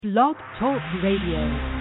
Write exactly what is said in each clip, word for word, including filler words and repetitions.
Blog Talk Radio.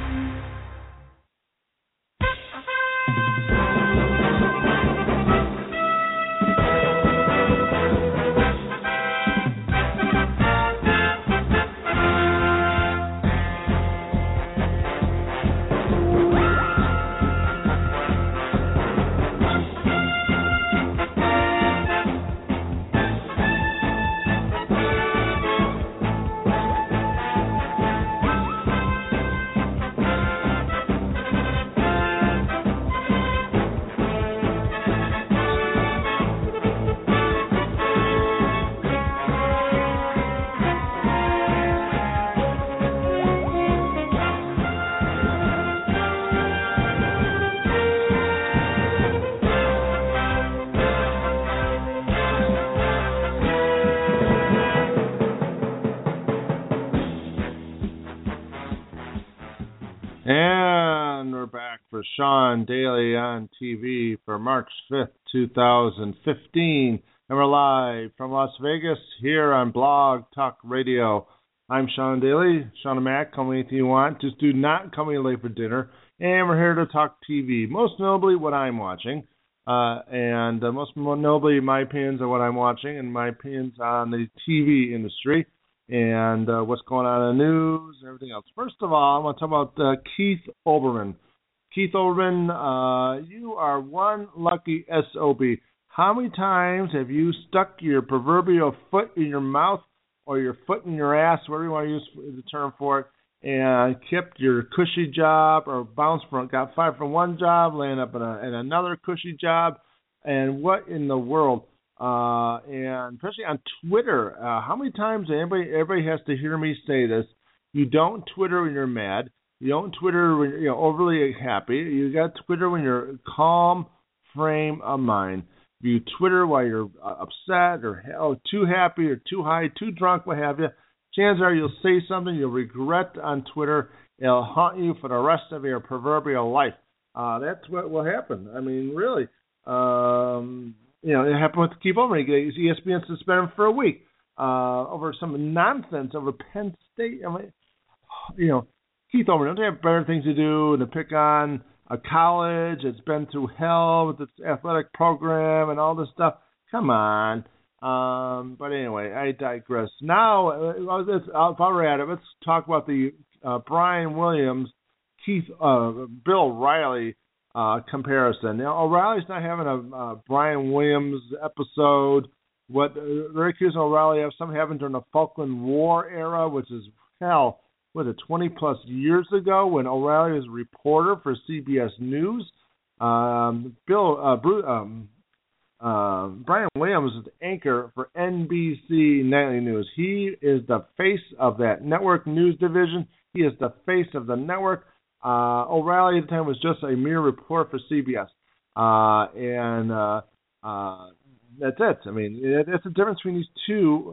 And we're back for Sean Daly on T V for March fifth, two thousand fifteen. And we're live from Las Vegas here on Blog Talk Radio. I'm Sean Daly, Sean and Mac. Call me anything you want. Just do not call me late for dinner. And we're here to talk T V. Most notably, what I'm watching. Uh, and uh, most notably, my opinions on what I'm watching and my opinions on the T V industry. And uh, what's going on in the news and everything else. First of all, I want to talk about uh, Keith Olbermann. Keith Olbermann, uh, you are one lucky S O B. How many times have you stuck your proverbial foot in your mouth or your foot in your ass, whatever you want to use the term for it, and kept your cushy job or bounced from, got fired from one job, landed up in, a, in another cushy job, and what in the world? Uh, and especially on Twitter, uh, how many times everybody everybody has to hear me say this? You don't Twitter when you're mad. You don't Twitter when you're you know, overly happy. You got Twitter when you're calm frame of mind. You Twitter while you're uh, upset or oh, too happy or too high, too drunk, what have you. Chances are you'll say something you'll regret on Twitter. It'll haunt you for the rest of your proverbial life. Uh, that's what will happen. I mean, really. Um... You know, it happened with Keith Olbermann. E S P N suspended him for a week uh, over some nonsense over Penn State. I mean, you know, Keith Olbermann, don't they have better things to do than to pick on a college that's been through hell with its athletic program and all this stuff? Come on. Um, but anyway, I digress. Now, uh, let's, uh, if we're at it, let's talk about the uh, Brian Williams, Keith, uh, Bill Riley Uh, comparison. Now, O'Reilly's not having a uh, Brian Williams episode. What uh, they're accusing O'Reilly of, some happened during the Falkland War era, which is, hell, was it twenty plus years ago when O'Reilly was a reporter for C B S News. Um, Bill, uh, Bruce, um, uh, Brian Williams is the anchor for N B C Nightly News. He is the face of that network news division. He is the face of the network. Uh, O'Reilly at the time was just a mere reporter for C B S, uh, and uh, uh, that's it. I mean, it, it's the difference between these two.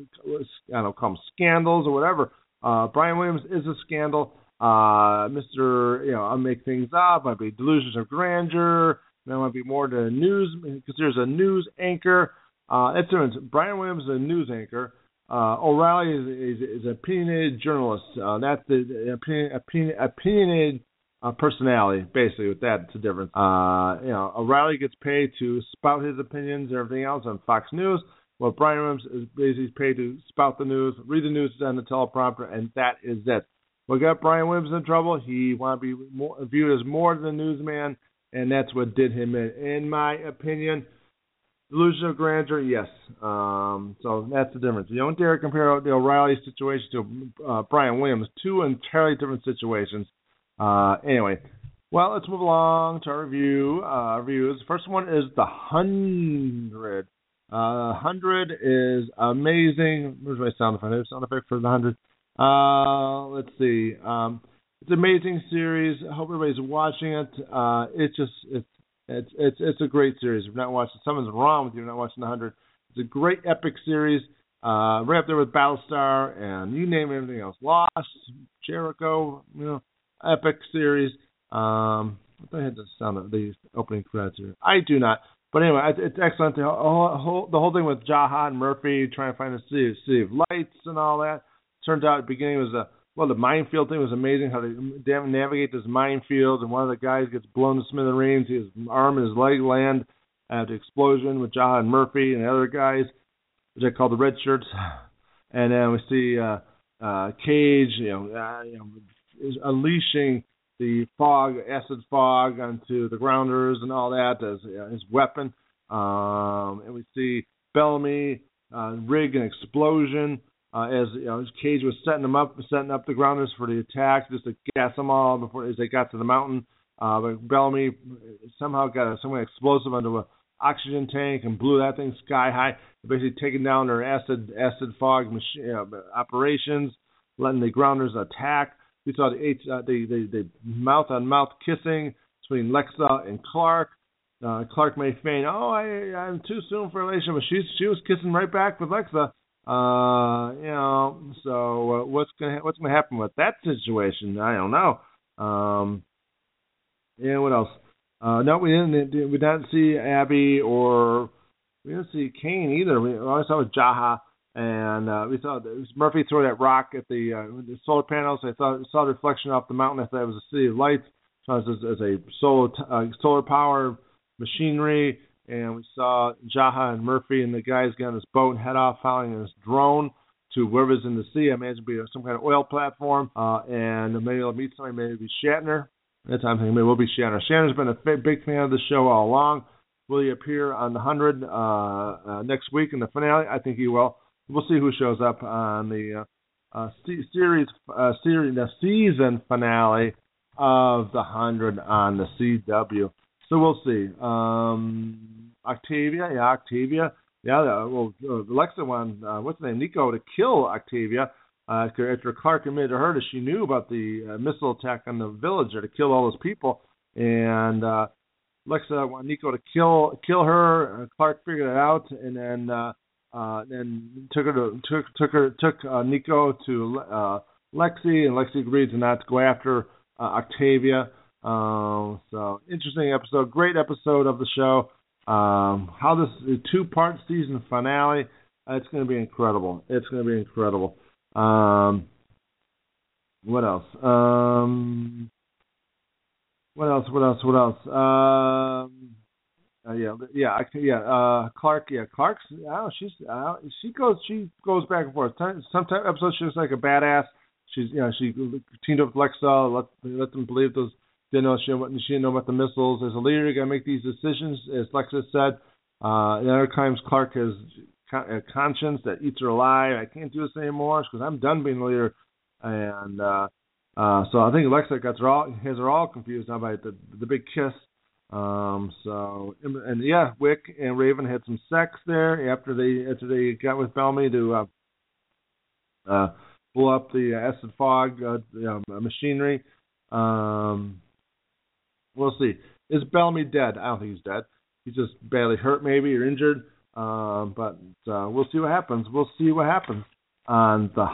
I don't know, call them scandals or whatever. Uh, Brian Williams is a scandal. Uh, Mister You know, I'll make things up. Might be delusions of grandeur. There might be more to news because there's a news anchor. Uh, it's different. Brian Williams is a news anchor. Uh, O'Reilly is, is, is an opinionated journalist. Uh, that's the opinion, opinion, opinionated uh, personality, basically. With that, it's a difference. Uh, you know, O'Reilly gets paid to spout his opinions and everything else on Fox News. Well, Brian Williams is basically paid to spout the news, read the news on the teleprompter, and that is it. What got Brian Williams in trouble? He wanted to be more, viewed as more than a newsman, and that's what did him in. In my opinion, delusion of grandeur, yes. Um, so that's the difference. You don't dare compare the O'Reilly situation to uh, Brian Williams. Two entirely different situations. Uh, anyway, well, let's move along to our review. Uh, reviews. First one is The Hundred. Uh, Hundred is amazing. Where's my sound effect? Sound effect for The Hundred. Uh, let's see. Um, it's an amazing series. I hope everybody's watching it. Uh, it's just it's. It's it's it's a great series. If you're not watching, something's wrong with you. If you're not watching The Hundred. It's a great epic series. Uh, right up there with Battlestar and you name everything else. Lost, Jericho, you know, epic series. Um, I had the sound of the opening credits here. I do not. But anyway, it's excellent. The whole, the whole thing with Jahan Murphy trying to find the city, city of lights and all that. Turns out at the beginning it was a well, the minefield thing was amazing, how they navigate this minefield, and one of the guys gets blown to smithereens. His arm and his leg land at the explosion with Jaha and Murphy and the other guys, which I call the red shirts. And then we see uh, uh, Cage, you know, uh, you know, is unleashing the fog, acid fog, onto the grounders and all that as uh, his weapon. Um, and we see Bellamy uh, rig an explosion uh, as, you know, Cage was setting them up, setting up the grounders for the attack, just to gas them all before as they got to the mountain. Uh, but Bellamy somehow got a, some kind of explosive onto a oxygen tank and blew that thing sky high, basically taking down their acid acid fog machine, uh, operations, letting the grounders attack. We saw the uh, the, the, the mouth on mouth kissing between Lexa and Clark. Uh, Clark may feign, oh, I, I'm too soon for a relationship, but she she was kissing right back with Lexa. Uh, you know, so uh, what's gonna what's gonna happen with that situation? I don't know. Um, yeah, what else? Uh, no, we didn't. We didn't see Abby or we didn't see Kane either. We all we saw was Jaha, and uh, we saw Murphy throw that rock at the, uh, the solar panels. I thought saw the reflection off the mountain. I thought it was a city of lights. So it was as a solar uh, solar power machinery, and we saw Jaha and Murphy and the guys get on this boat and head off, following this drone to wherever's in the sea. I imagine it'll be some kind of oil platform, uh, and maybe they'll meet somebody. Maybe it'll be Shatner. That's I'm thinking maybe we'll be Shatner. Shatner's been a big fan of the show all along. Will he appear on the one hundred uh, uh, next week in the finale? I think he will. We'll see who shows up on the uh, uh, series, uh, series, the season finale of the one hundred on the C W. So we'll see. Um, Octavia, yeah, Octavia. Yeah, uh, well, uh, Alexa wanted, uh, what's the name, Nico, to kill Octavia. Uh, after Clark admitted to her that she knew about the uh, missile attack on the village or to kill all those people, and uh, Lexa wanted Nico to kill kill her. Uh, Clark figured it out, and then uh, uh, then took her to took took her took uh, Nico to uh, Lexi, and Lexi agreed to not go after uh, Octavia. Um, so interesting episode, great episode of the show. Um, how this two part season finale, uh, it's going to be incredible. It's going to be incredible. Um, what else? Um, what else? What else? What else? Um, uh, yeah, yeah, I, yeah. Uh, Clark, yeah, Clark's. I don't know, she's. Uh, she goes. She goes back and forth. Sometimes episodes she's like a badass. She's, you know, she teamed up with Lexa. Let let them believe those. Didn't know she, she didn't know about the missiles. As a leader, you got to make these decisions, as Lexa said. Uh, and other times, Clark has a conscience that eats her alive. I can't do this anymore because I'm done being a leader. And uh, uh, so I think Lexa gets her all, has her all confused now by the the big kiss. Um, so and, and yeah, Wick and Raven had some sex there after they after they got with Bellamy to uh, uh, blow up the acid fog uh, you know, machinery. Um, we'll see. Is Bellamy dead? I don't think he's dead. He's just badly hurt, maybe, or injured. Um, but uh, we'll see what happens. We'll see what happens on the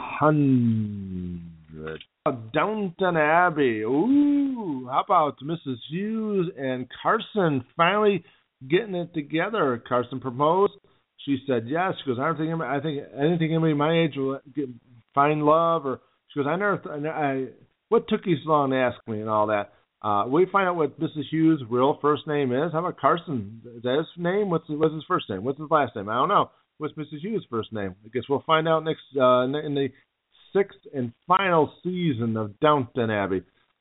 hundred. Downton Abbey. Ooh, how about Missus Hughes and Carson finally getting it together? Carson proposed. She said yes. She goes, I don't think I think anything anybody my age will get, find love. Or she goes, I never. I, I what took you so long to ask me and all that. Uh, we find out what Missus Hughes' real first name is. How about Carson? Is that his name? What's what's his first name? What's his last name? I don't know. What's Missus Hughes' first name? I guess we'll find out next uh, in the sixth and final season of Downton Abbey.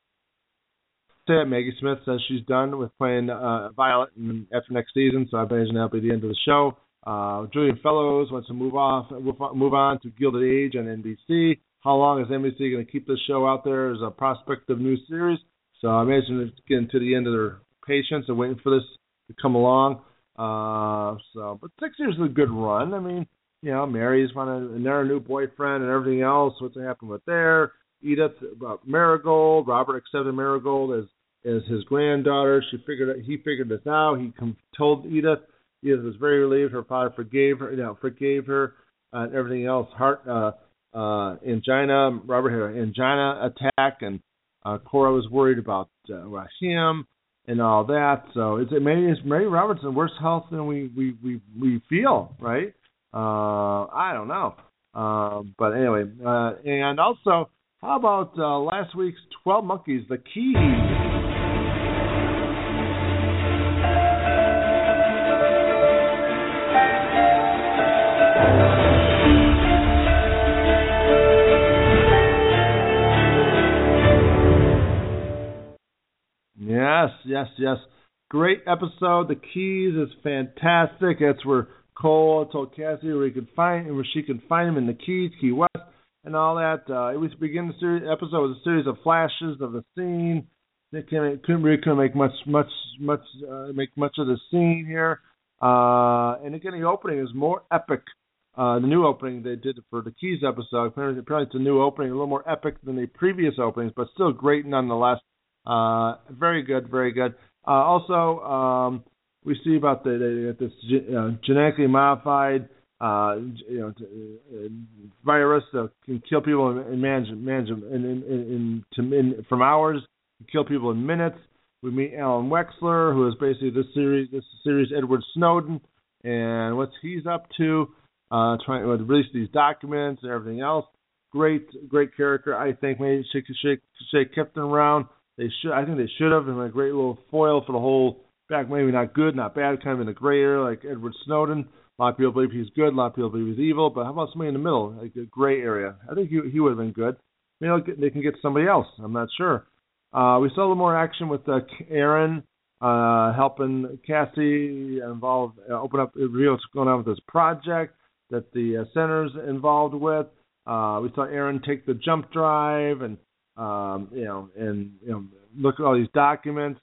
That Maggie Smith says she's done with playing uh, Violet after next season, so I imagine that'll be the end of the show. Uh, Julian Fellows wants to move off, move on to Gilded Age on N B C. How long is N B C going to keep this show out there as a prospect of new series? So I imagine it's getting to the end of their patience and waiting for this to come along. Uh, so, but six years is a good run. I mean, you know, Mary's wanted another new boyfriend and everything else. What's happened with there? Edith, uh, Marigold. Robert accepted Marigold as as his granddaughter. She figured it, he figured this out. He com- told Edith. Edith was very relieved. Her father forgave her. You know, forgave her uh, and everything else. Heart, uh, uh, angina. Robert had an angina attack, and uh, Cora was worried about uh, him and all that. So it's maybe it's Mary Roberts in worse health than we we we, we feel, right? Uh, I don't know. Uh, but anyway, uh, and also How about uh, last week's twelve Monkeys, The Keys? Yes, yes, yes. Great episode. The Keys is fantastic. That's where Cole told Cassie where he could find where she could find him in the Keys, Key West, and all that. Uh, it was begin the series, episode with a series of flashes of the scene. They couldn't, couldn't really couldn't make much much much uh, make much of the scene here. Uh, and again, the opening is more epic. Uh, the new opening they did for the Keys episode. Apparently, apparently it's a new opening, a little more epic than the previous openings, but still great nonetheless. Uh, very good, very good. Uh, also, um, we see about the, the this uh, genetically modified, uh, you know, uh, virus that can kill people in, in manage, manage in, in, in, in, in from hours, can kill people in minutes. We meet Alan Wexler, who is basically this series, this series Edward Snowden, and what he's up to, uh, trying to release these documents and everything else. Great, great character. I think maybe she should should kept him around. They should. I think they should have been a great little foil for the whole back. Maybe not good, not bad, kind of in the gray area, like Edward Snowden. A lot of people believe he's good. A lot of people believe he's evil. But how about somebody in the middle, like a gray area? I think he he would have been good. Maybe they can get somebody else. I'm not sure. Uh, we saw a little more action with uh, Aaron uh, helping Cassie involve, uh, open up, reveal what's going on with this project that the uh, center's involved with. Uh, we saw Aaron take the jump drive and. Um, you know, and you know, look at all these documents.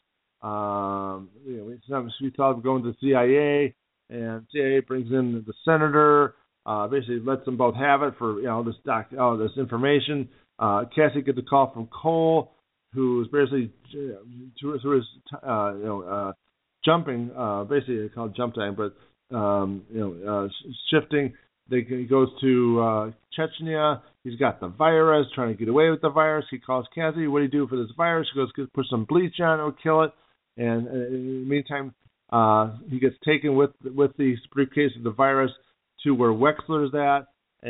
Um, you know, we, we thought of going to the C I A, and C I A brings in the senator. Uh, basically, lets them both have it for you know this doc, oh, this information. Uh, Cassie gets a call from Cole, who's basically through his uh, you know uh, jumping. Uh, basically, they call it jump time, but um, you know, uh, shifting. They, he goes to uh, Chechnya. He's got the virus, trying to get away with the virus. He calls Cassie. What do you do for this virus? She goes, put some bleach on it, it'll kill it. And uh, in the meantime, uh, he gets taken with with the briefcase of the virus to where Wexler's at.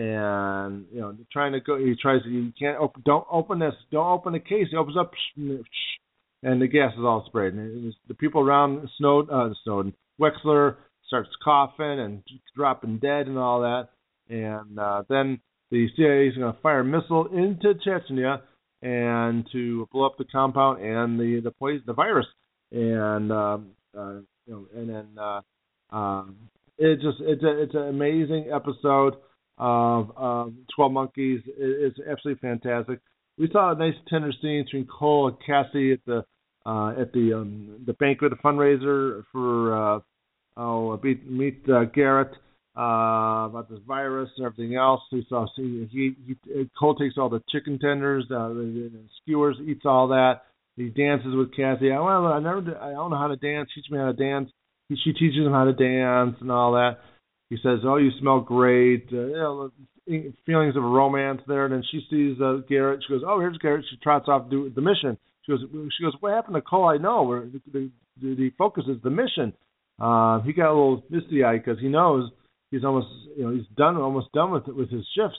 And you know, trying to go. He tries. You can't open. Don't open this. Don't open the case. He opens up, and the gas is all sprayed. And it was, the people around Snowden, uh, Snowden, Wexler starts coughing and dropping dead and all that. And uh, then the C I A is going to fire a missile into Chechnya and to blow up the compound and the the poison, the virus. And um, uh, you know, and then uh, um, it just it's a, it's an amazing episode of um, twelve Monkeys. It, it's absolutely fantastic. We saw a nice tender scene between Cole and Cassie at the uh, at the um, the banquet, the fundraiser for uh, oh meet, meet uh, Garrett. Uh, about this virus and everything else. We saw he, he, he Cole takes all the chicken tenders, uh, the, the skewers, eats all that. He dances with Cassie. I, well, I never, did, I don't know how to dance. Teach me how to dance. He, she teaches him how to dance and all that. He says, "Oh, you smell great." Uh, you know, feelings of a romance there. And then she sees uh, Garrett. She goes, "Oh, here's Garrett." She trots off to do the mission. She goes, "She goes, what happened to Cole? I know. Where the, the, the focus is the mission." Uh, he got a little misty-eyed because he knows. He's almost, you know, he's done, almost done with with his shifts.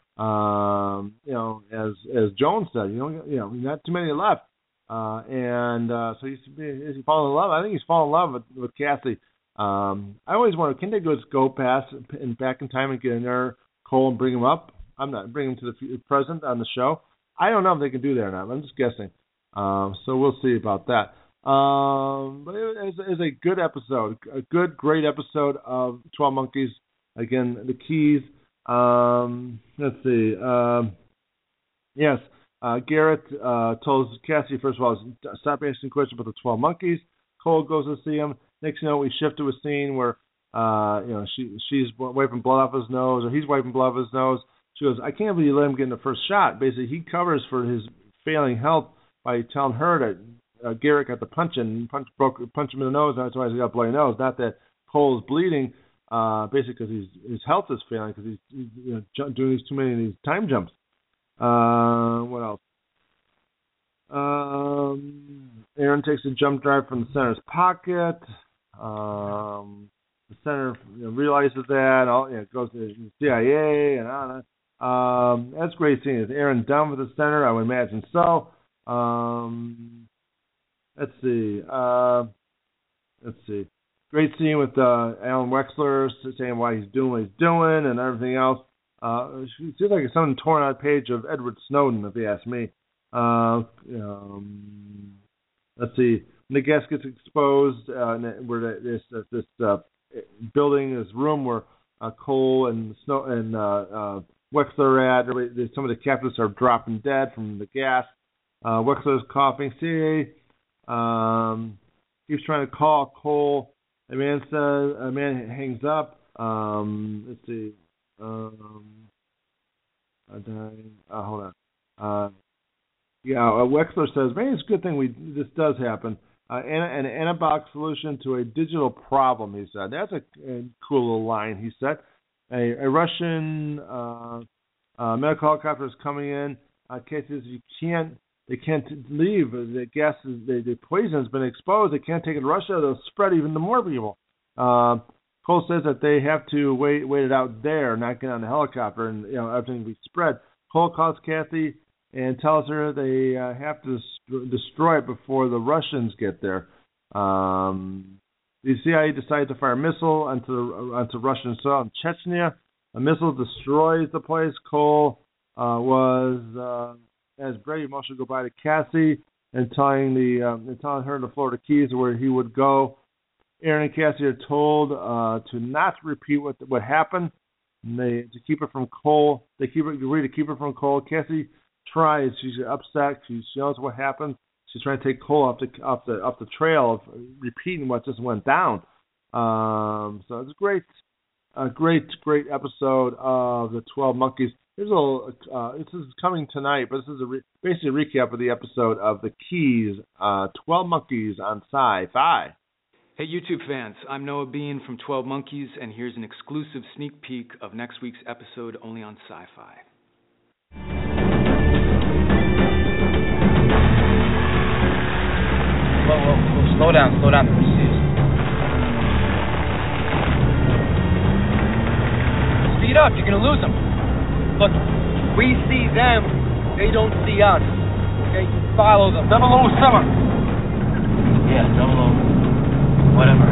Um, you know, as as Jones said, you know, you know, not too many left, uh, and uh, so he's he's fallen in love. I think he's fallen in love with, with Cassie. Um, I always wonder, can they go go past and back in time and get in there, Cole, and bring him up? I'm not bring him to the present on the show. I don't know if they can do that or not. I'm just guessing. Um, so we'll see about that. Um, but it was, it was a good episode, a good, great episode of twelve Monkeys. Again, the Keys. Um, let's see. Um, yes, uh, Garrett uh, tells Cassie, first of all, stop asking questions about the twelve Monkeys. Cole goes to see him. Next thing you know, we shift to a scene where uh, you know she she's wiping blood off his nose, or he's wiping blood off his nose. She goes, I can't believe you let him get in the first shot. Basically, he covers for his failing health by telling her that Uh, Garrett got the punch and punch broke punch him in the nose. That's why he's got a bloody nose. Not that Cole is bleeding, uh, basically because his health is failing because he's, he's you know, ju- doing these too many of these time jumps. Uh, what else? Um, Aaron takes a jump drive from the center's pocket. Um, the center you know, realizes that. All, you know, goes to the C I A and on. Um, that's great seeing. Is Aaron Dunn with the center? I would imagine so. Um, let's see. Uh, let's see. Great scene with uh, Alan Wexler saying why he's doing what he's doing and everything else. Uh, it seems like it's something torn out page of Edward Snowden, if you ask me. Uh, um, let's see. When the gas gets exposed, uh, where this this uh, building, this room where uh, Cole and Snow and uh, uh, Wexler are at, some of the captives are dropping dead from the gas. Uh, Wexler's coughing. See, um, keeps trying to call Cole. A man says, a man hangs up. Um, let's see. Um, uh, hold on. Uh, yeah, uh, Wexler says, "Man, it's a good thing we this does happen." Uh, an, an anabolic solution to a digital problem, he said. That's a, a cool little line, he said. A, a Russian uh, uh, medical helicopter is coming in. Uh, cases you can't, they can't leave. The gas, is, the, the poison has been exposed. They can't take it to Russia. They'll spread even to more people. Uh, Cole says that they have to wait, wait it out there, not get on the helicopter, and you know everything will be spread. Cole calls Kathy and tells her they uh, have to dest- destroy it before the Russians get there. Um, the C I A decided to fire a missile onto, the, onto Russian soil in Chechnya. A missile destroys the place. Cole uh, was, uh, as Brady emotional goodbye to Cassie and telling, the, um, and telling her the Florida Keys where he would go. Aaron and Cassie are told uh, to not repeat what what happened. And they to keep it from Cole. They keep it, agree to keep it from Cole. Cassie tries. She's upset. She, she knows what happened. She's trying to take Cole off the off the off the trail of repeating what just went down. Um, so it's a great, a great, great episode of the twelve Monkeys. Here's a little. Uh, this is coming tonight, but this is a re- basically a recap of the episode of the Keys. Uh, twelve Monkeys on Sci-Fi. Hey YouTube fans, I'm Noah Bean from twelve Monkeys, and here's an exclusive sneak peek of next week's episode only on Sci-Fi. Whoa, whoa, whoa, slow down, slow down, please. Speed up, you're gonna lose them. Look, we see them, they don't see us. Okay, follow them. Double O seven. Yeah, double O. Whatever.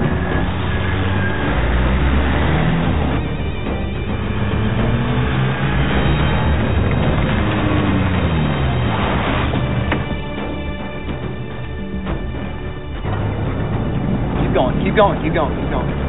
Keep going, keep going, keep going, keep going.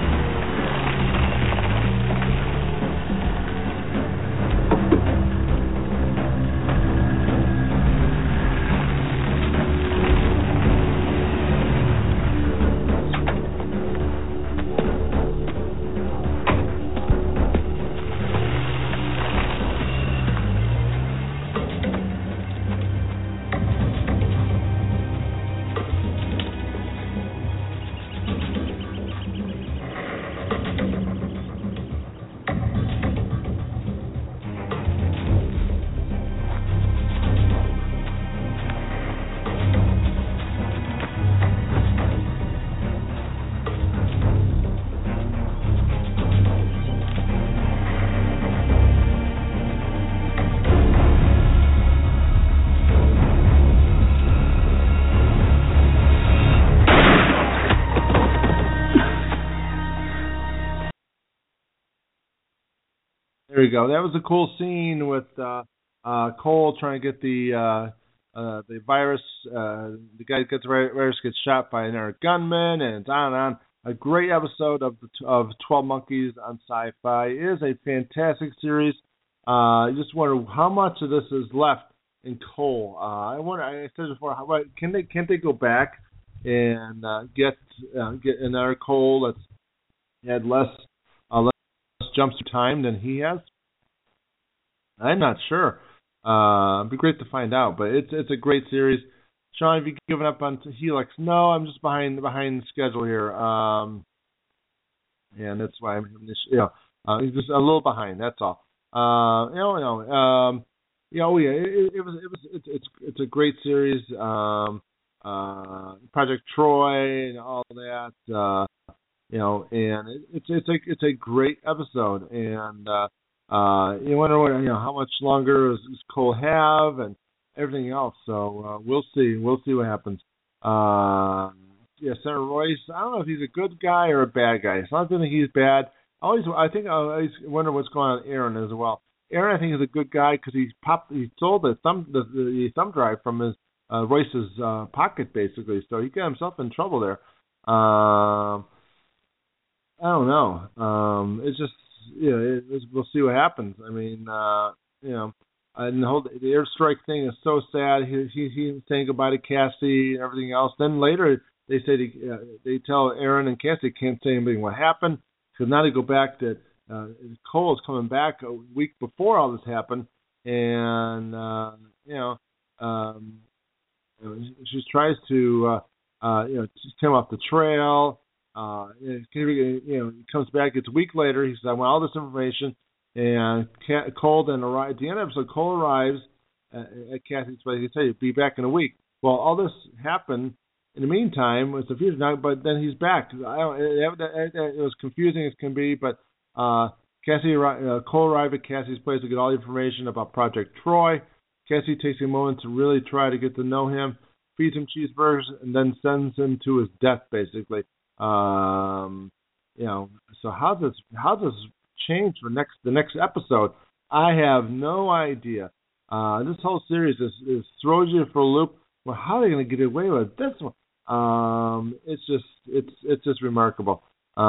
There you go. That was a cool scene with uh, uh, Cole trying to get the uh, uh, the virus. Uh, the guy that gets the virus gets shot by another gunman, and it's on and on. A great episode of the, of twelve Monkeys on Sci-Fi. It is a fantastic series. Uh, I just wonder how much of this is left in Cole. Uh, I wonder. I said before, how, can they can't they go back and uh, get uh, get another Cole that's had less. Uh, less jumps through time than he has? I'm not sure. Uh, it'd be great to find out, but it's it's a great series. Sean, have you given up on Helix? No, I'm just behind behind the schedule here. Um, and that's why I'm having this. You know, uh, just a little behind. That's all. Uh, you know, you know, um, yeah, oh yeah, it, it was it was it's it's it's a great series. Um, uh, Project Troy and all that. Uh, You know, and it, it's it's a it's a great episode, and uh, uh, you wonder what, you know, how much longer does, does Cole have and everything else. So uh, we'll see. We'll see what happens. Uh, yeah, Senator Royce. I don't know if he's a good guy or a bad guy. It's not that he's bad. I always, I think I always wonder what's going on with Aaron as well. Aaron, I think, is a good guy because he's popped. He stole the thumb, the, the, the thumb drive from his uh, Royce's uh, pocket, basically. So he got himself in trouble there. Um, I don't know. Um, it's just, you know, it, it's, we'll see what happens. I mean, uh, you know, and the whole the airstrike thing is so sad. He he he's saying goodbye to Cassie and everything else. Then later they say they, uh, they tell Aaron and Cassie can't say anything what happened because now they go back to uh, Cole is coming back a week before all this happened, and uh, you know, um, you know, she tries to uh, uh, you know take him off the trail. Uh, you know, he comes back. It's a week later. He says, "I want all this information." And Cole then arrives. At the end of the episode, Cole arrives at, at Cassie's place. He said he'd be back in a week. Well, all this happened in the meantime. It's confusing now, but then he's back. I don't, it, it, it was confusing as can be, but uh, Cassie, uh, Cole arrived at Cassie's place to get all the information about Project Troy. Cassie takes a moment to really try to get to know him, feeds him cheeseburgers, and then sends him to his death, basically. Um, you know, so how does how does change for next the next episode? I have no idea. Uh, this whole series is, is throws you for a loop. Well, how are they going to get away with this one? Um, it's just it's it's just remarkable.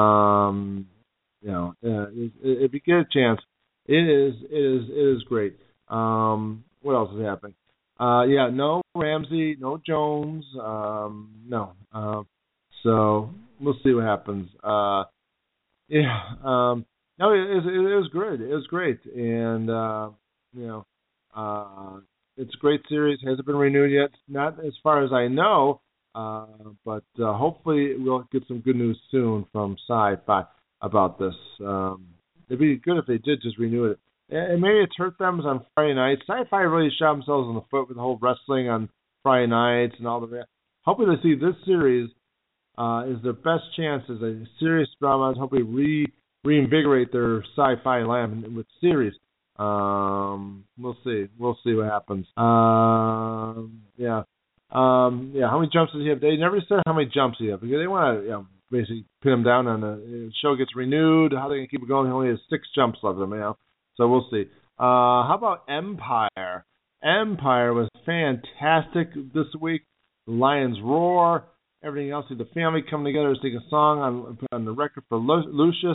Um, you know, uh, if, if you get a chance, it is it is it is great. Um, what else is happening? Uh, yeah, no Ramsey, no Jones, um, no. Uh, so we'll see what happens. Uh, yeah. Um, No, it, it, it was great. It was great, and uh, you know, uh, it's a great series. Hasn't been renewed yet, not as far as I know, uh, but uh, hopefully we'll get some good news soon from Sci-Fi about this. Um, it'd be good if they did just renew it. And maybe it's hurt them on Friday nights. Sci-Fi really shot themselves in the foot with the whole wrestling on Friday nights and all of that. Hopefully they see this series uh, is their best chance as a serious drama. Hopefully re reinvigorate their Sci-Fi land with series. Um, we'll see. We'll see what happens. Um, yeah. Um, yeah. How many jumps does he have? They never said how many jumps he has because they want to, you know, basically pin him down on the show gets renewed. How they can keep it going? He only has six jumps left, you know. So we'll see. Uh, how about Empire? Empire was fantastic this week. Lions Roar. Everything else. The family coming together to sing a song on on the record for Lucius.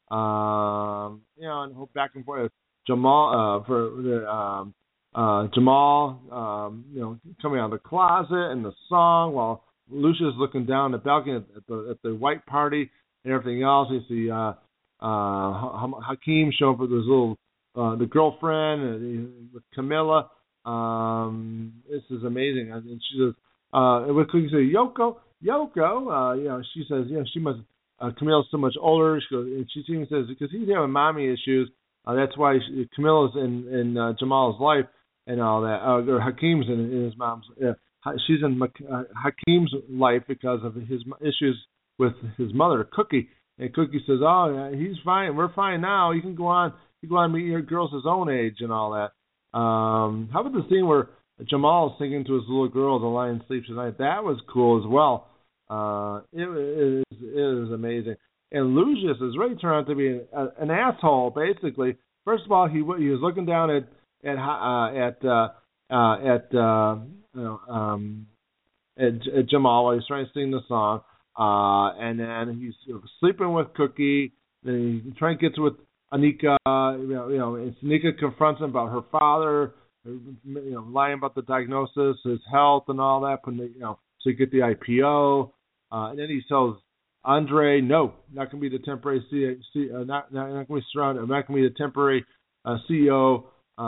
Um, you know, and hope back and forth. Jamal uh, for the um, uh, Jamal, um, you know, coming out of the closet and the song while Lucius looking down the balcony at, at the at the white party and everything else. You see uh, uh, Hakeem showing up with his little uh, the girlfriend and, with Camilla. Um, this is amazing. And she says, uh, what could you say, Yoko, Yoko? Uh, you know, she says, you know, she must. Uh, Camilla's so much older. She goes, and she even says because he's having mommy issues. Uh, that's why she, Camilla's in in uh, Jamal's life and all that. Uh, or Hakeem's in, in his mom's. Uh, she's in uh, Hakeem's life because of his issues with his mother, Cookie. And Cookie says, "Oh, he's fine. We're fine now. You can go on. You go on and meet your girls his own age and all that." Um, how about the scene where Jamal is singing to his little girl, "The Lion Sleeps Tonight"? That was cool as well. Uh, it, it, is, it is amazing. And Lucius has really turned out to be a, an asshole, basically. First of all, he he was looking down at at uh, at uh, uh, at uh, you know, um, at, at Jamal while he's trying to sing the song, uh, and then he's you know, sleeping with Cookie. Then he's trying to get to with Anika. You know, you know, and Anika confronts him about her father, you know, lying about the diagnosis, his health, and all that. Putting the, you know, so you get the I P O. Uh, and then he tells Andre, no, not going to be the temporary C, C uh, not, not, not going to be surrounded, not going to be the temporary uh, C E O.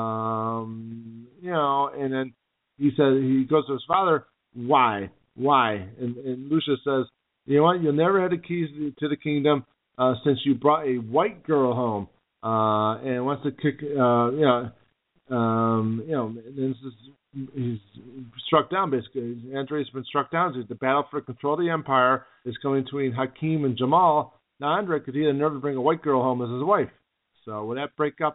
Um, you know, and then he says, he goes to his father, why? Why? And, and Lucius says, you know what, you'll never have the keys to the kingdom uh, since you brought a white girl home uh, and wants to kick, uh, you know, um, you know, this is, he's struck down, basically. Andre's been struck down. The battle for control of the Empire is coming between Hakeem and Jamal. Now, Andre, because he had the nerve to bring a white girl home as his wife. So, will that break up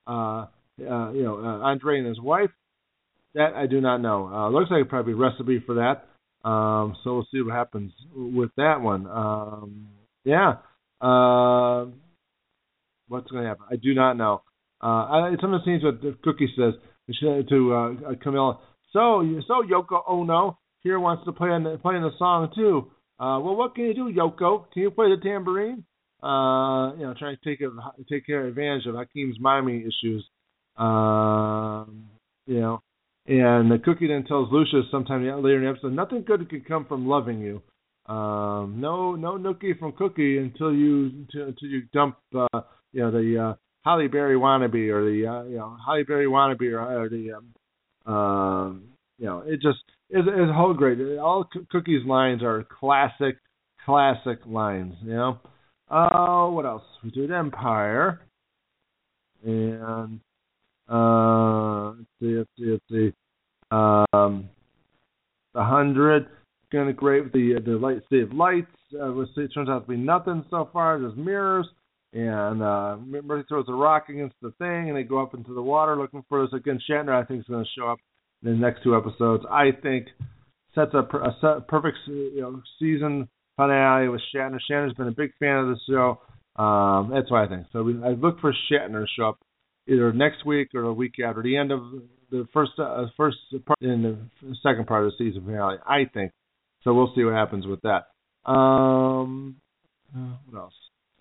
uh, uh, you know, uh, Andre and his wife. That I do not know. Uh, looks like probably a recipe for that. Um, so we'll see what happens with that one. Um, yeah. Uh, what's going to happen? I do not know. Uh, I, some of the scenes what Cookie says to uh, Camilla. So, so Yoko Ono here wants to play on the, play in the song too. Uh, well, what can you do, Yoko? Can you play the tambourine? Uh, you know, trying to take a, take care advantage of Hakeem's mommy issues. Um, you know. And the Cookie then tells Lucius sometime later in the episode, nothing good can come from loving you. Um, no, no nookie from Cookie until you until, until you dump, uh, you know, the uh, Halle Berry wannabe or the uh, you know Halle Berry wannabe or, or the, um, um, you know, it just is is whole great. All Cookie's lines are classic, classic lines. You know. Uh, what else? We did Empire, and. Uh, let's see, let's see, let's see. Um, the hundred, gonna great the the light save lights. Uh, we'll see, it turns out to be nothing so far. There's mirrors, and uh, Mercy throws a rock against the thing, and they go up into the water looking for us again. Shatner, I think, is going to show up in the next two episodes. I think sets up a, a perfect you know season finale with Shatner. Shatner's been a big fan of the show. Um, that's what I think. So we, I look for Shatner to show up either next week or a week after the end of the first uh, first part in the second part of the season finale, I think. So we'll see what happens with that. Um, uh, what else?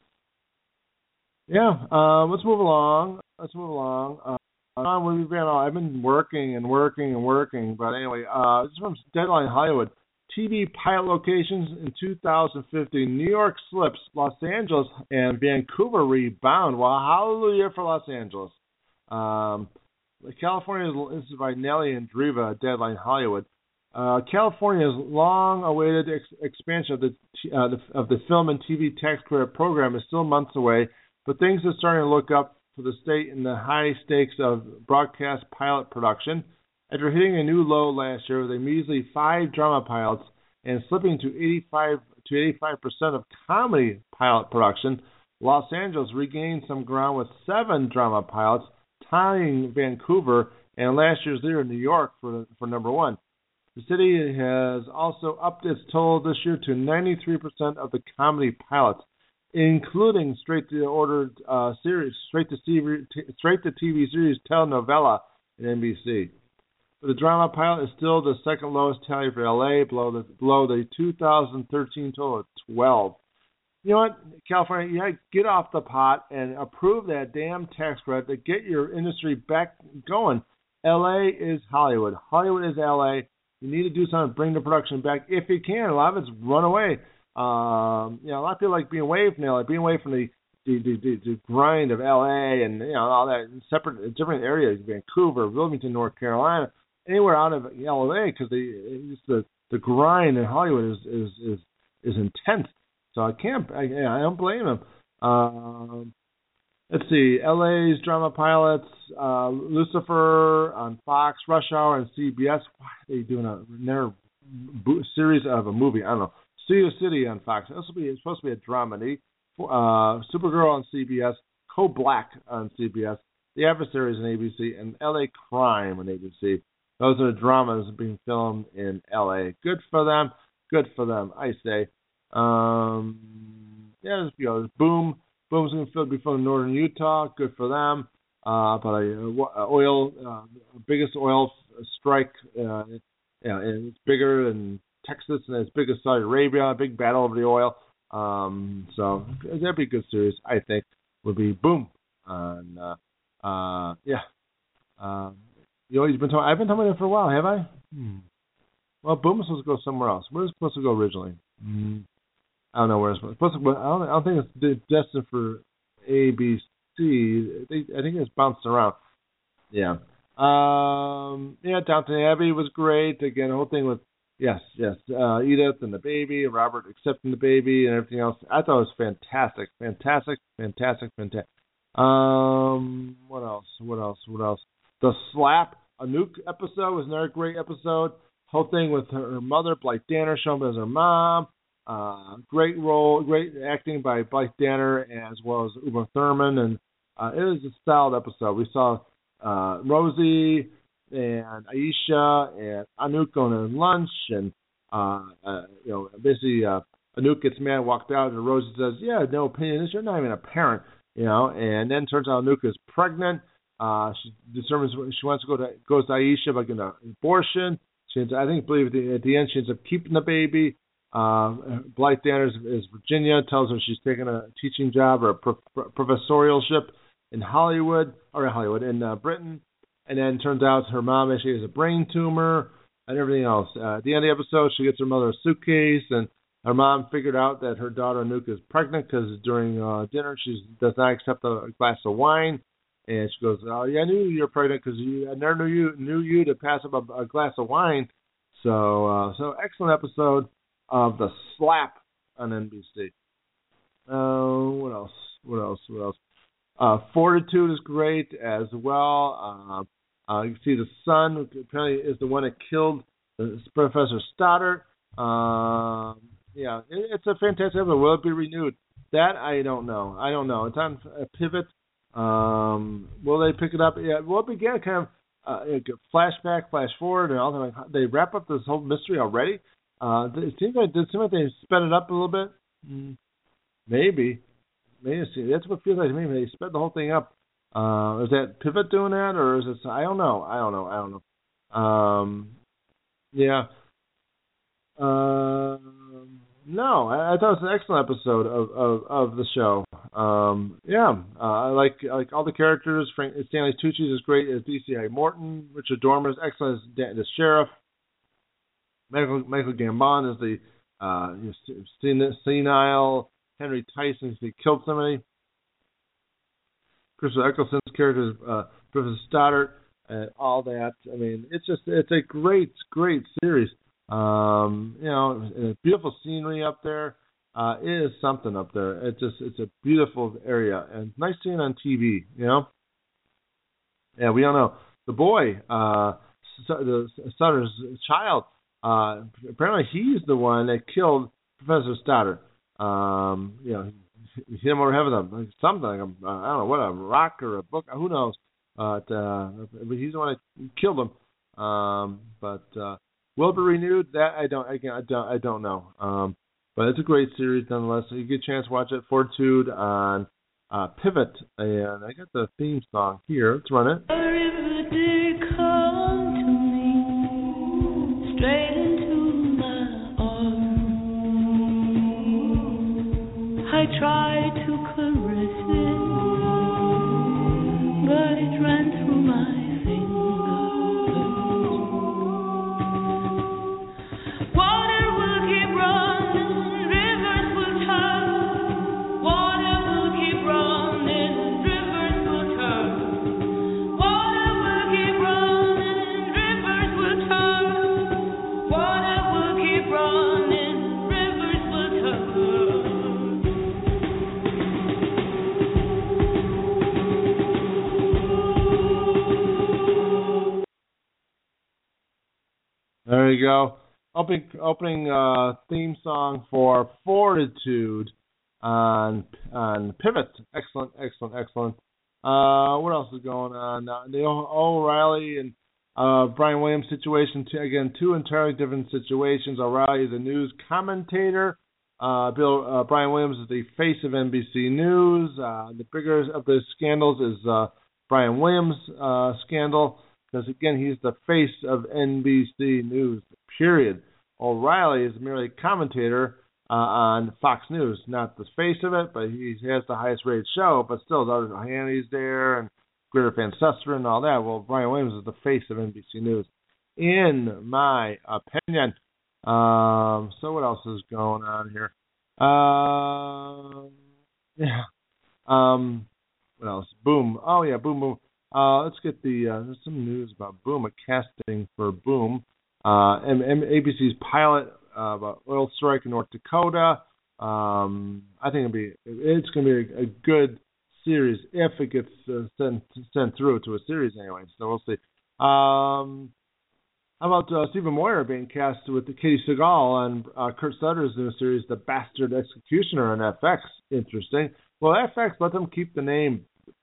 Yeah, um, let's move along. Let's move along. Uh, we've been, I've been working and working and working, but anyway, uh, this is from Deadline Hollywood. T V pilot locations in two thousand fifteen. New York slips, Los Angeles and Vancouver rebound. Well, hallelujah for Los Angeles. Um, California, this is by Nelly and Driva, Deadline Hollywood. Uh, California's long-awaited ex- expansion of the, uh, the of the film and T V tax credit program is still months away, but things are starting to look up for the state in the high stakes of broadcast pilot production. After hitting a new low last year with a measly five drama pilots and slipping to eighty-five to eighty-five percent of comedy pilot production, Los Angeles regained some ground with seven drama pilots, tying Vancouver and last year's leader, New York, for for number one. The city has also upped its total this year to ninety-three percent of the comedy pilots, including straight-to-order uh, series, straight-to-T V, straight-to-T V series telenovela in N B C. But the drama pilot is still the second lowest tally for L A, below the below the two thousand thirteen total of twelve. You know what, California, you gotta get off the pot and approve that damn tax credit to get your industry back going. L A is Hollywood. Hollywood is L A. You need to do something to bring the production back if you can. A lot of it's run away. Um, you know, a lot of people like being away from L A, being away from the the, the, the, the grind of L A and you know all that separate different areas, Vancouver, Wilmington, North Carolina. Anywhere out of L A because the the grind in Hollywood is is is, is intense. So I can't I, I don't blame them. Um, let's see, L A's drama pilots, uh, Lucifer on Fox, Rush Hour on C B S. Why are they doing a another series of a movie? I don't know. Studio City on Fox. This will be it's supposed to be a dramedy. Uh, Supergirl on C B S, Code Black on C B S, The Adversaries on A B C, and L A Crime on A B C. Those are the dramas being filmed in L A. Good for them. Good for them, I say. Um, yeah, you know, Boom. Boom's going to be filmed in northern Utah. Good for them. Uh, but uh, oil, uh, biggest oil strike. Uh, you know, it's bigger than Texas and it's big as Saudi Arabia. Big battle over the oil. Um, so that'd be a good series, I think. Would be Boom. And uh, uh, yeah. Um, You know, you've been talking, I've been talking about it for a while, have I? Hmm. Well, Boom was supposed to go somewhere else. Where was it supposed to go originally? Hmm. I don't know where it's supposed to go. I don't, I don't think it's destined for A B C. I think, I think it's bounced around. Yeah. Um, yeah, Downton Abbey was great. Again, the whole thing with, yes, yes, uh, Edith and the baby, Robert accepting the baby and everything else. I thought it was fantastic, fantastic, fantastic, fantastic. Um, what else? What else? What else? The Slap, a nuke episode was another great episode. Whole thing with her, her mother, Blythe Danner, shown as her mom. Uh, great role, great acting by Blythe Danner as well as Uma Thurman and Uh, it was a solid episode. We saw uh, Rosie and Aisha and Anouk going to lunch, and uh, uh, you know, basically uh, Anouk gets mad, walked out, and Rosie says, "Yeah, no opinion. You're not even a parent." You know, and then turns out Anouk is pregnant. Uh, she determines she wants to go to goes to Aisha about getting an abortion. She ends, I think believe at the, at the end she ends up keeping the baby. Uh, Blythe Danner is, is Virginia, tells her she's taking a teaching job or a pro, professorship in Hollywood or in Hollywood in uh, Britain, and then turns out her mom actually has a brain tumor and everything else. Uh, at the end of the episode, she gets her mother a suitcase, and her mom figured out that her daughter Anouk is pregnant because during uh, dinner she does not accept a glass of wine, and she goes, "Oh yeah, I knew you were pregnant because you I never knew you knew you to pass up a, a glass of wine." So uh, so excellent episode of The Slap on N B C. Uh, what else? What else? What else? Uh, Fortitude is great as well. Uh, uh, you can see the son who apparently is the one that killed Professor Stoddard. Uh, yeah, it, it's a fantastic episode. Will it be renewed? That I don't know. I don't know. It's on a Pivot. Um, will they pick it up? Yeah. Will it begin kind of uh, flashback, flash forward, and all that? They wrap up this whole mystery already. Uh, it seems like it seems like they sped it up a little bit. Mm, maybe, maybe that's what it feels like to me. They sped the whole thing up. Uh, is that Pivot doing that, or is it? I don't know. I don't know. I don't know. Um, yeah. Uh, no, I, I thought it was an excellent episode of, of, of the show. Um, yeah, uh, I like I like all the characters. Frank Stanley Tucci is great as D C I Morton. Richard Dormer is excellent as the, the sheriff. Michael Michael Gambon is the uh, you know, senile Henry Tyson. He killed somebody. Christopher Eccleston's character is uh, Professor Stoddard, and all that. I mean, it's just it's a great great series. Um, you know, beautiful scenery up there. Uh, it is something up there. It's just it's a beautiful area and nice seeing on T V. You know. Yeah, we don't know the boy, uh, the Stoddard's child. Uh, apparently, he's the one that killed Professor Stoddard. Um, you know, he hit him over the head with a, like something like a, I don't know what, a rock or a book, who knows? But, uh, but he's the one that killed him. Um, but uh, will it be renewed? That I don't, again, I don't, I don't know. Um, but it's a great series nonetheless. So you get a chance to watch it. Fortitude on uh, Pivot, and I got the theme song here. Let's run it. Straight into my arms, I tried to caress it, but it ran through my fingers. Water will keep running, rivers will turn. Water will keep running, rivers will turn. Water will keep running, rivers will turn. Water will keep running, rivers will turn. There you go. Opening, opening uh, theme song for Fortitude on on Pivot. Excellent, excellent, excellent. Uh, what else is going on? Uh, the O'Reilly and uh, Brian Williams situation. Two, again, two entirely different situations. O'Reilly is a news commentator. Uh, Bill uh, Brian Williams is the face of N B C News. Uh, the bigger of the scandals is uh, Brian Williams' uh, scandal. Because, again, he's the face of N B C News, period. O'Reilly is merely a commentator uh, on Fox News. Not the face of it, but he has the highest-rated show. But still, there's Hannity's there and Greater Van Susteren and all that. Well, Brian Williams is the face of N B C News, in my opinion. Um, so what else is going on here? Uh, yeah. Um, what else? Boom. Oh, yeah, Boom Boom. Uh, let's get the uh, there's some news about Boom, a casting for Boom, uh, and, and A B C's pilot uh, about oil strike in North Dakota. Um, I think it'll be it's going to be a, a good series if it gets uh, sent sent through to a series anyway. So we'll see. Um, how about uh, Stephen Moyer being cast with Katie Seagal on uh, Kurt Sutter's new series, The Bastard Executioner on F X? Interesting. Well, F X let them keep the name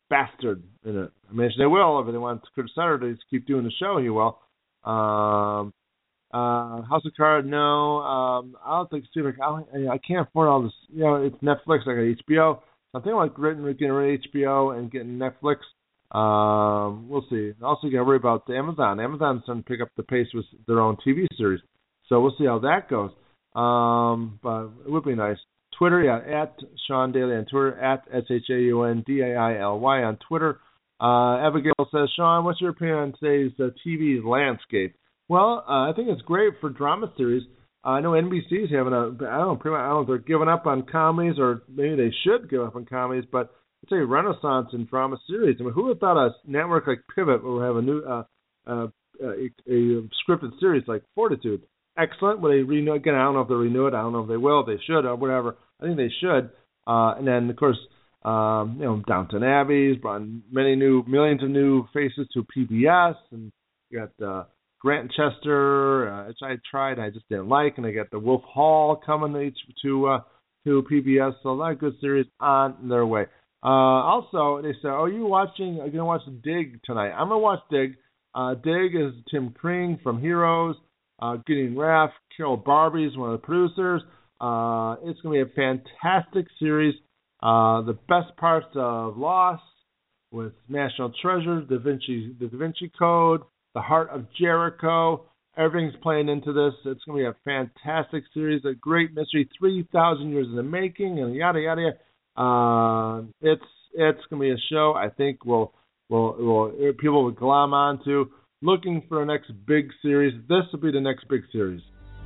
bastard in it. I mean, they will if they want Chris Saturday to keep doing the show. He will. Um, uh, House of Cards, no. Um, I don't think Steve. I, I can't afford all this. You know, it's Netflix. I got H B O. So I'm thinking like getting getting rid of H B O and getting Netflix. Um, we'll see. Also, you got to worry about the Amazon. Amazon's starting to pick up the pace with their own T V series. So we'll see how that goes. Um, but it would be nice. Twitter, yeah, at Sean Daly on Twitter, at S H A U N D A I L Y on Twitter. Uh, Abigail says, Sean, what's your opinion on today's uh, T V landscape? Well, uh, I think it's great for drama series. Uh, I know N B C's having a, I don't know, pretty much, I don't know if they're giving up on comedies or maybe they should give up on comedies, but it's a renaissance in drama series. I mean, who would have thought a network like Pivot will have a new, uh, uh, a, a scripted series like Fortitude? Excellent. Will they renew again? I don't know if they renew it. I don't know if they will. If they should or whatever. I think they should. Uh, and then of course, um, you know, Downton Abbey's brought many new, millions of new faces to P B S, and you got uh, Grant Chester, uh, which I tried, I just didn't like, and they got the Wolf Hall coming to to, uh, to P B S. So a lot of good series on their way. Uh, also, they said, "Oh, you watching? Are you gonna watch Dig tonight?" I'm gonna watch Dig. Uh, Dig is Tim Kring from Heroes. Uh, Gideon Raff, Carol Barbie is one of the producers. Uh, it's going to be a fantastic series. Uh, the best parts of Lost with National Treasure, Da Vinci, the Da Vinci Code, The Heart of Jericho. Everything's playing into this. It's going to be a fantastic series, a great mystery, three thousand years in the making, and yada, yada, yada. Uh, it's it's going to be a show I think will will will people will glom onto. Looking for a next big series. This will be the next big series.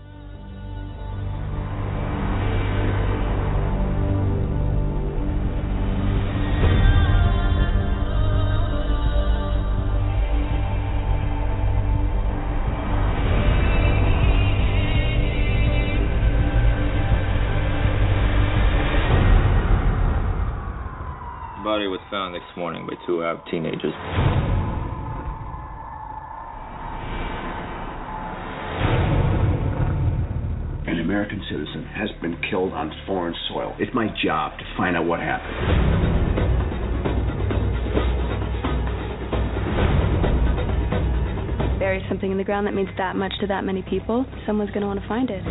The body was found next morning by two Arab teenagers. An American citizen has been killed on foreign soil. It's my job to find out what happened. Buried something in the ground that means that much to that many people. Someone's going to want to find it.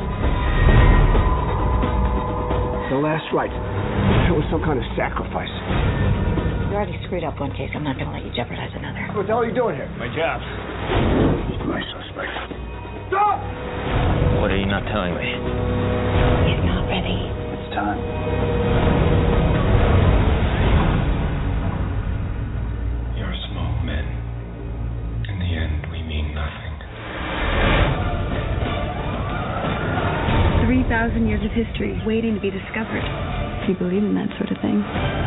The last rites. It was some kind of sacrifice. You already screwed up one case. I'm not going to let you jeopardize another. What the hell are you doing here? My job. He's my suspect. Stop! What are you not telling me? He's not ready. It's time. You're small men. In the end, we mean nothing. three thousand years of history waiting to be discovered. If you believe in that sort of thing.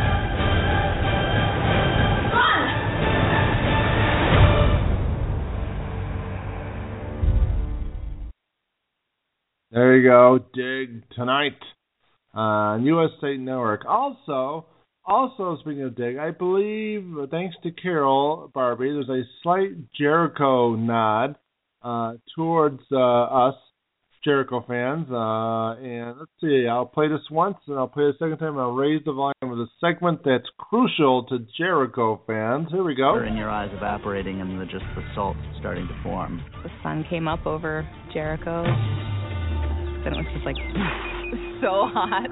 There you go. Dig tonight on U S A Network. Also, also speaking of Dig, I believe thanks to Carol Barbie, there's a slight Jericho nod uh, towards uh, us Jericho fans. Uh, and let's see, I'll play this once, and I'll play it a second time. And I'll raise the volume of the segment that's crucial to Jericho fans. Here we go. In your eyes evaporating and the, just the salt starting to form. The sun came up over Jericho. Then it was just like so hot.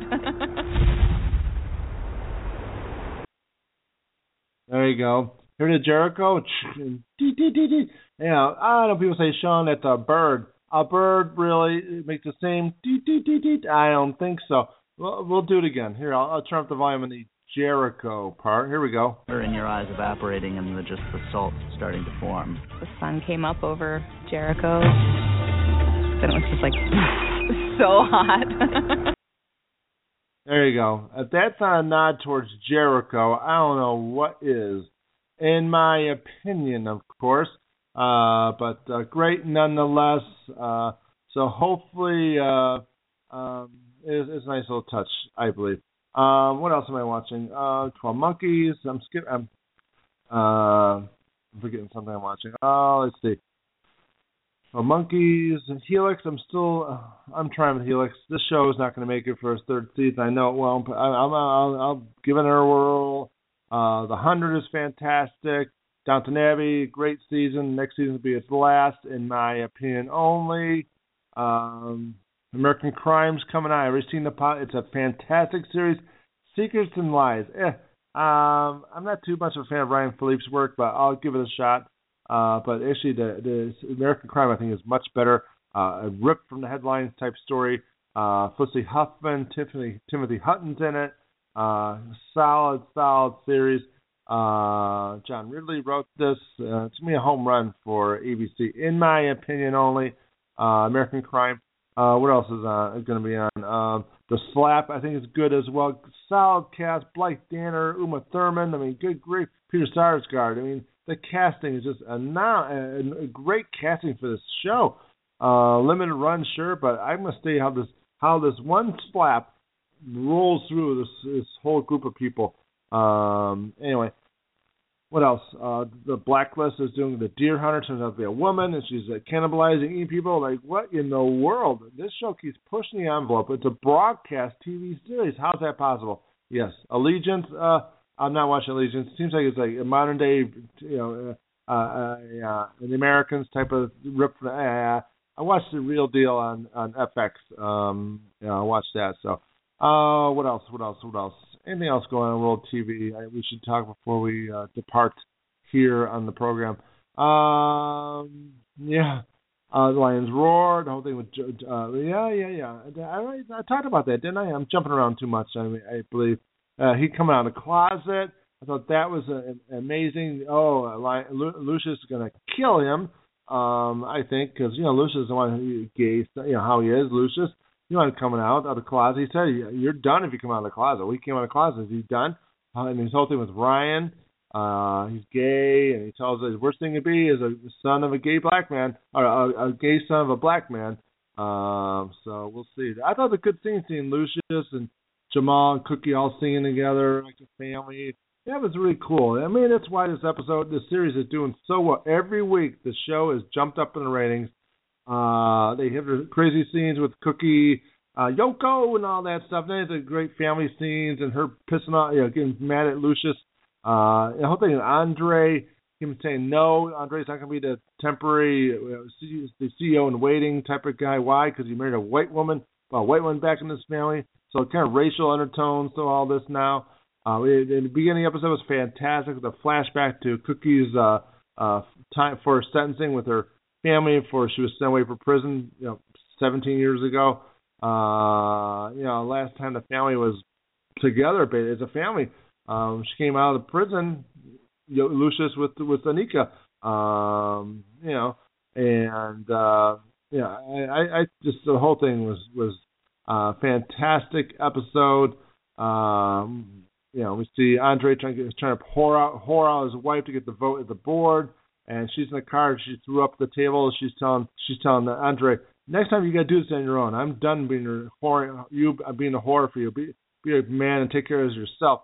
There you go. Here to Jericho. You know, I know people say, Sean, that's a bird. A bird really makes the same. I don't think so. We'll, we'll do it again. Here, I'll, I'll turn up the volume on the Jericho part. Here we go. In your eyes evaporating and the, just the salt starting to form. The sun came up over Jericho. Then it was just like so hot. There you go. If that's not a nod towards Jericho, I don't know what is. In my opinion, of course. Uh, but uh, great nonetheless. Uh, so hopefully uh, um, it's, it's a nice little touch, I believe. Um, what else am I watching? Uh, twelve Monkeys. I'm skipping. I'm, uh, I'm forgetting something I'm watching. Oh, let's see. twelve Monkeys and Helix. I'm still. Uh, I'm trying with Helix. This show is not going to make it for its third season. I know it won't, but I, I'm. I'll, I'll give it a whirl. Uh, the Hundred is fantastic. Downton Abbey, great season. Next season will be its last, in my opinion only. Um, American Crime's coming out. I've already seen the pot. It's a fantastic series. Secrets and Lies. Eh. Um, I'm not too much of a fan of Ryan Phillippe's work, but I'll give it a shot. Uh, but actually, the, the American Crime, I think, is much better. Uh, a ripped from the headlines type story. Uh, Felicity Huffman, Tiffany, Timothy Hutton's in it. Uh, solid, solid series. Uh, John Ridley wrote this. Uh, it's going to be a home run for A B C, in my opinion only. Uh, American Crime. Uh, what else is uh, going to be on? Um, The Slap, I think, is good as well. Solid cast. Blythe Danner, Uma Thurman. I mean, good, great. Peter Sarsgaard. I mean, the casting is just a, a, a great casting for this show. Uh, limited run, sure, but I'm going to see how this how this one slap rolls through this, this whole group of people. Um, anyway, what else? Uh, the Blacklist is doing The Deer Hunter. Turns out to be a woman, and she's uh, cannibalizing, eating people. Like, what in the world? This show keeps pushing the envelope. It's a broadcast T V series. How's that possible? Yes. Allegiance. Uh, I'm not watching Allegiance. It seems like it's like a modern day, you know, uh, uh, uh, the Americans type of rip. Uh, I watched The Real Deal on on F X. Um, yeah, I watched that. So, uh, what else? What else? What else? Anything else going on in World T V? I, we should talk before we uh, depart here on the program. Um, yeah, uh, the Lions Roar. The whole thing with uh, yeah, yeah, yeah. I, I talked about that, didn't I? I'm jumping around too much. I mean, I believe uh, he coming out of the closet. I thought that was a, amazing. Oh, Lucius is going to kill him. Um, I think, because, you know, Lucius is the one who gay, you know, how he is, Lucius. You know, coming out of the closet. He said, you're done if you come out of the closet. Well, he came out of the closet. Is he done? Uh, and his whole thing with Ryan, uh, he's gay, and he tells us the worst thing to be is a son of a gay black man, or a, a gay son of a black man. Um, so we'll see. I thought it was a good thing seeing Lucius and Jamal and Cookie all singing together like a family. That was really cool. I mean, that's why this episode, this series is doing so well. Every week, the show has jumped up in the ratings. Uh, they have the crazy scenes with Cookie, uh, Yoko, and all that stuff. Then there's the great family scenes and her pissing off, you know, getting mad at Lucius. Uh, the whole thing with Andre, him saying no, Andre's not going to be the temporary uh, the C E O in waiting type of guy. Why? Because he married a white woman, well, a white woman back in his family. So kind of racial undertones to all this now. Uh, in the beginning of the episode was fantastic. The flashback to Cookie's uh, uh, time for sentencing with her family before she was sent away for prison, you know, seventeen years ago. Uh, you know, last time the family was together as a family, um, she came out of the prison, you know, Lucius with with Anika, um, you know, and uh, yeah, I, I just the whole thing was was a fantastic episode. Um, You know, we see Andre trying to, trying to whore out, whore out his wife to get the vote at the board, and she's in the car. And she threw up the table. She's telling, she's telling Andre, next time you got to do this on your own. I'm done being a whore, you being a whore for you. Be, be a man and take care of yourself.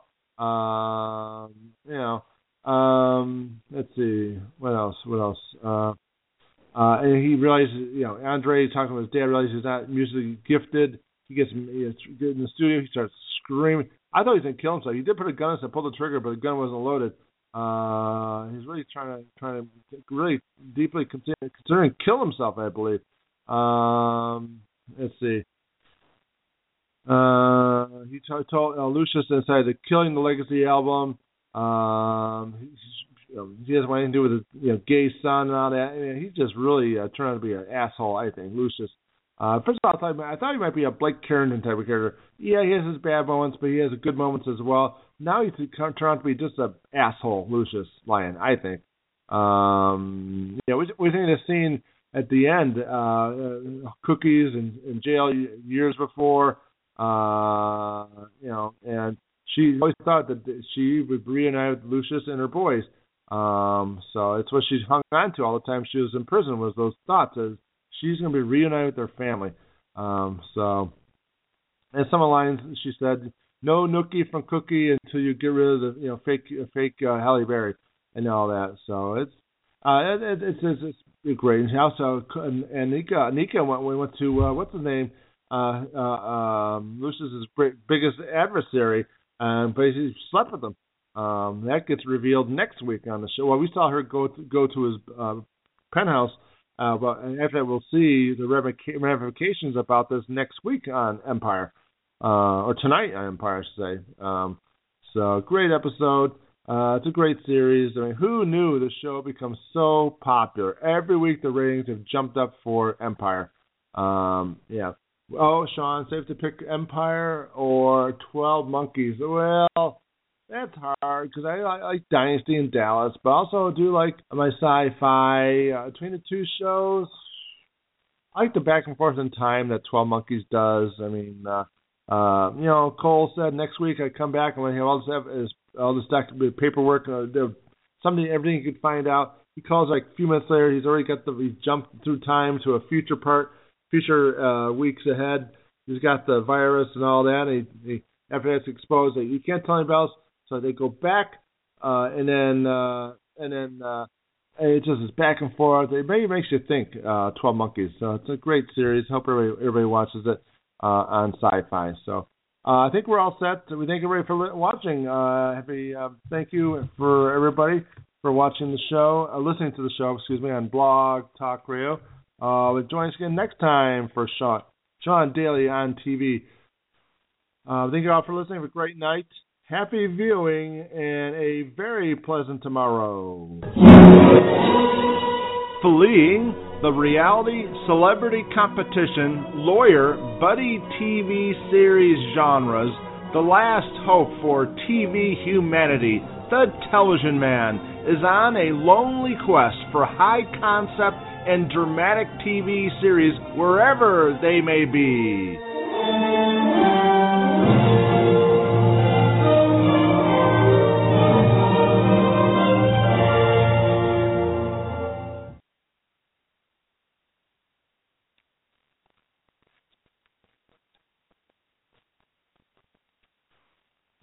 Um, you know, um, let's see, what else? What else? Uh, uh, and he realizes, you know, Andre talking with his dad, realizes he's not musically gifted. He gets in the studio. He starts screaming. I thought he was gonna kill himself. He did put a gun in and pull the trigger, but the gun wasn't loaded. Uh, he's really trying to trying to really deeply consider, considering kill himself, I believe. Um, let's see. Uh, he t- told uh, Lucius inside the Killing the Legacy album. Um, he, you know, he doesn't want anything to do with his you know, gay son and all that. I mean, he just really uh, turned out to be an asshole, I think, Lucius. Uh, first of all, I thought, I thought he might be a Blake Carrington type of character. Yeah, he has his bad moments, but he has good moments as well. Now he's turned out to be just an asshole, Lucius Lyon, I think. Um, you know, we, we think the scene at the end, uh, uh, Cookies in, in jail years before, uh, you know, and she always thought that she would reunite with Lucius and her boys. Um, so it's what she hung on to all the time she was in prison, was those thoughts as she's going to be reunited with her family. Um, so, and some of the lines she said, "No nookie from Cookie until you get rid of the you know fake fake uh, Halle Berry and all that." So it's uh, it, it, it's, it's it's great. And also, and Nika Nika went we went to uh, what's his name, uh, uh, um, Lucius's biggest adversary, and basically slept with him. Um, that gets revealed next week on the show. Well, we saw her go to, go to his uh, penthouse, uh, but after that, we'll see the ramifications about this next week on Empire, uh, or tonight on Empire, I should say. Um, so, great episode. Uh, it's a great series. I mean, who knew the show becomes so popular? Every week the ratings have jumped up for Empire. Um, yeah. Oh, Sean, safe to pick Empire or twelve Monkeys? Well, that's hard because I, I like Dynasty and Dallas, but also do like my sci-fi. Uh, between the two shows, I like the back and forth in time that twelve Monkeys does. I mean, uh, uh, you know, Cole said next week I come back and I have all this, is, all this document, paperwork, uh, something, everything you could find out. He calls like a few minutes later. He's already got the, he jumped through time to a future part. Future uh, weeks ahead. He's got the virus and all that. And he, he, after that's exposed, like, you can't tell anybody else. So they go back, uh, and then uh, and then uh, it just is back and forth. It maybe makes you think. Uh, twelve Monkeys. So it's a great series. Hope everybody, everybody watches it uh, on Sci-Fi. So uh, I think we're all set. We thank everybody for watching. Uh, happy uh, thank you for everybody for watching the show, uh, listening to the show. Excuse me, on Blog Talk Radio. Uh, join us again next time for Sean, Sean Daly on T V. Uh, thank you all for listening. Have a great night. Happy viewing and a very pleasant tomorrow. Fleeing the reality celebrity competition lawyer buddy T V series genres, the last hope for T V humanity, the Television Man, is on a lonely quest for high concept and dramatic T V series wherever they may be.